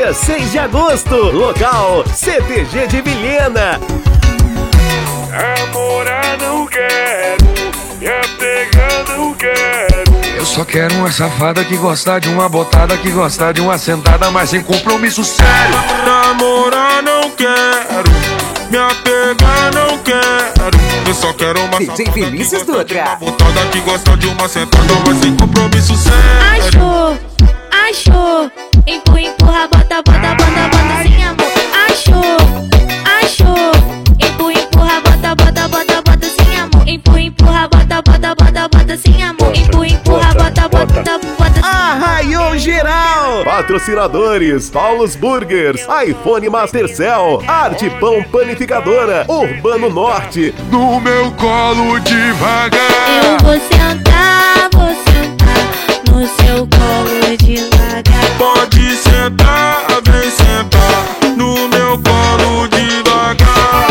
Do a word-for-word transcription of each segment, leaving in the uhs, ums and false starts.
dia seis de agosto. Local C T G de Vilhena. Namorar não quero, me apegar não quero. Eu só quero uma safada que gosta de uma botada, que gosta de uma sentada, mas sem compromisso sério. Namorar não quero, me apegar não quero. Eu só quero uma D J Vinícius Dutra. de uma botada, que gosta de uma sentada, mas sem compromisso sério. Achou, achou, empurra, empurra, bota, bota, bota, bota sem amor. Achou, achou, empurra, empurra, bota, bota, bota, bota sem amor. Empurra, empurra, bota, bota, bota, bota sem amor. Empurra, empurra, bota, bota, bota. Arraiou geral! Patrocinadores: Paulus Burgers, iPhone Mastercell, Arte Pão Panificadora, Urbano Norte. No meu colo devagar. Eu vou sentar, vou sentar no seu colo devagar. Pode sentar, vem sentar no meu colo devagar.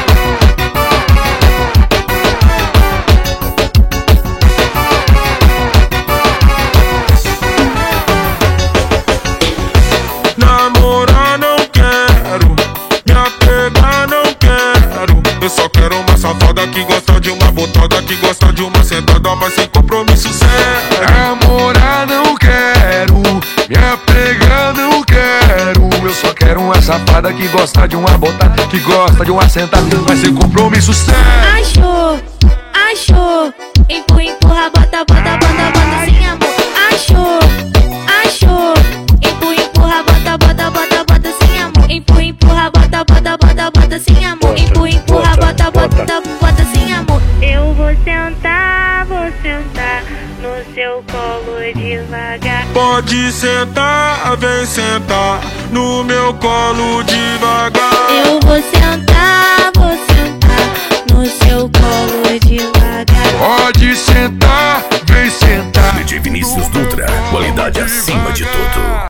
Namorar não quero, me apegar não quero. Eu só quero uma safada que gosta de uma botada, que gosta de uma sentada, mas sem compromisso sério. Namorar não quero, me apegar não quero. Eu só quero uma safada que gosta de uma botada, que gosta de uma sentada, mas sem compromisso sério. Achou, achou, empurra, empurra, bota, bota, bota, bota sem amor. Achou, achou, empurra, empurra, bota, bota, bota, bota sem amor. Empurra, empurra, bota, bota, bota, bota sem amor. Empurra, empurra, bota, bota, bota sem amor. Eu vou sentar, vou sentar no seu colo devagar. Pode sentar, vem sentar no meu colo devagar. Eu vou sentar, vou sentar no seu colo devagar. Pode sentar, vem sentar. D J Vinícius Dutra, qualidade acima de tudo.